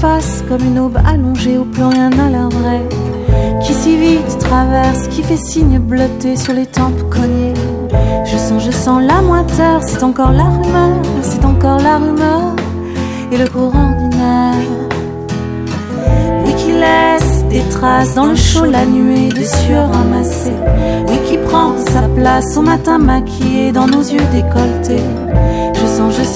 face comme une aube allongée où plus rien n'a l'air vrai, qui si vite traverse, qui fait signe bleuté sur les tempes cognées. Je sens la moiteur, c'est encore la rumeur, c'est encore la rumeur et le courant ordinaire. Oui, qui laisse des traces dans le chaud, la nuée de sueur ramassée. Oui, qui prend sa place au matin maquillé dans nos yeux décolletés. Je